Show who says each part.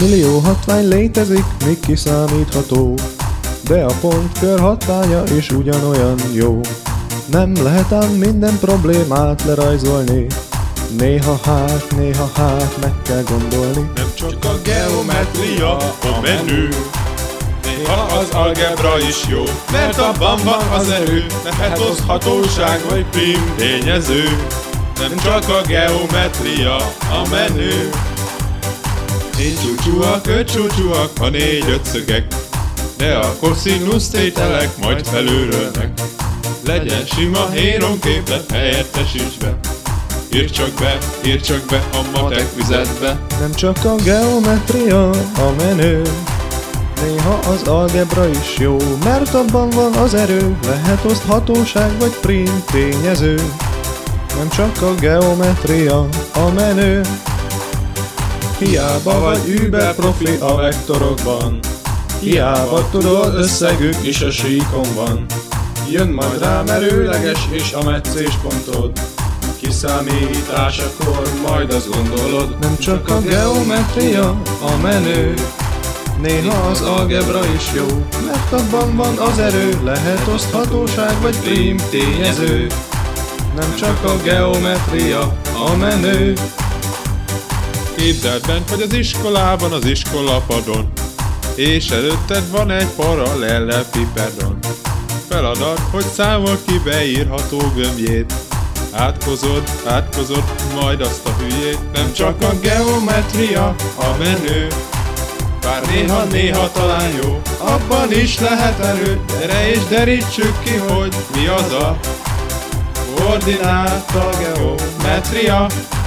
Speaker 1: Millió hatvány létezik, még kiszámítható, de a pontkör hatványa is ugyanolyan jó. Nem lehet ám minden problémát lerajzolni, néha hát meg kell gondolni.
Speaker 2: Nem csak a geometria a menő, néha az algebra is jó, mert abban van az erő, lehet oszthatóság vagy prim tényező. Nem csak a geometria a menő. Négy csúcsúak, öt csúcsúak, a négy ötszögek, de a koszinusz tételek majd felőrölnek. Legyen sima héronképlet, helyettesíts be. Írd csak be a matek füzetbe.
Speaker 1: Nem csak a geometria a menő, néha az algebra is jó, mert abban van az erő, lehet oszthatóság vagy prim tényező. Nem csak a geometria a menő. Hiába vagy über profi a vektorokban, hiába tudod, összegük is a síkon van. Jön majd rá merőleges és a meccés pontod, kiszámításakor majd azt gondolod. Nem csak a geometria a menő, néha az algebra is jó, mert abban van az erő, lehet oszthatóság vagy prim tényező. Nem csak a geometria a menő.
Speaker 2: Képzeld bent vagy az iskolában, az iskolapadon, és előtted van egy paralellepipedon. Feladat, hogy számol ki beírható gömbjét. Átkozod, majd azt a hülyét. Nem csak a geometria a menő, bár néha talán jó, abban is lehet erő. Gyere és derítsük ki, hogy mi az a koordináta geometria.